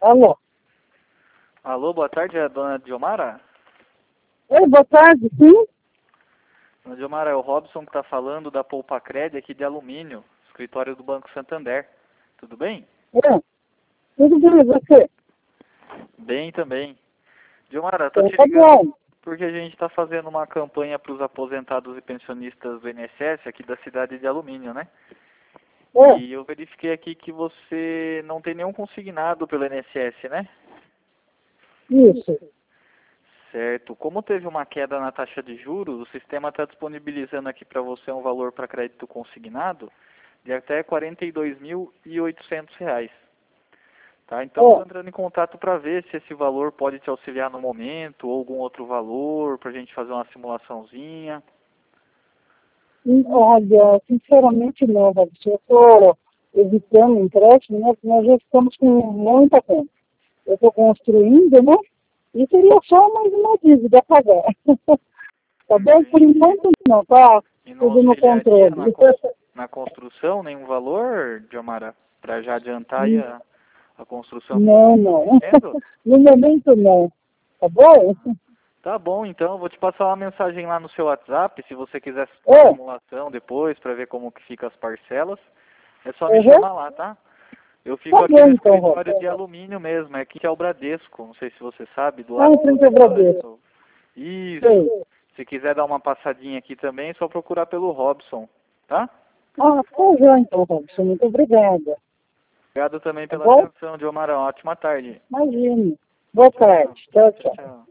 Alô? Alô, boa tarde, é a dona Diomara? Oi, boa tarde, sim? Dona Diomara, é o Robson que está falando da Poupa-Cred aqui de Alumínio, escritório do Banco Santander. Tudo bem? É, tudo bem, e você? Bem também. Diomara, estou Então, te tá ligando bom. porque a gente está fazendo uma campanha para os aposentados e pensionistas do INSS aqui da cidade de Alumínio, né? É, E eu verifiquei aqui que você não tem nenhum consignado pelo INSS, né? isso. Certo. Como teve uma queda na taxa de juros, o sistema está disponibilizando aqui para você um valor para crédito consignado de até R$ 42.800. Tá? Então, estou É, entrando em contato para ver se esse valor pode te auxiliar no momento, ou algum outro valor, para a gente fazer uma simulaçãozinha. olha, sinceramente não, Robson. Eu estou evitando empréstimo, né? Porque nós já estamos com muita conta. Eu estou construindo, né? E seria só mais uma dívida a pagar. Tá bem? Por Entendi. enquanto não, tá E não tudo no auxiliaria controle. Depois, na construção nenhum valor, Diomara, para já adiantar aí a construção que você não, está não. mexendo? No momento não. Tá bom? Tá bom, então eu vou te passar uma mensagem lá no seu WhatsApp, se você quiser uma É, simulação depois para ver como que fica as parcelas, é só me uhum. chamar lá, tá? Eu fico Tá aqui bom no então, Robson. escritório de alumínio mesmo, é aqui que é o Bradesco, não sei se você sabe, do Ah, lado do então eu agradeço. McDonald's. Isso. Sei. Se quiser dar uma passadinha aqui também, é só procurar pelo Robson, tá? Ah, tá já então, Robson. Muito obrigada. Obrigado também Tá pela bom? atenção, Diomara. Ótima tarde. Imagine. Boa Tchau. tarde. Tchau, Tchau, tchau. tchau.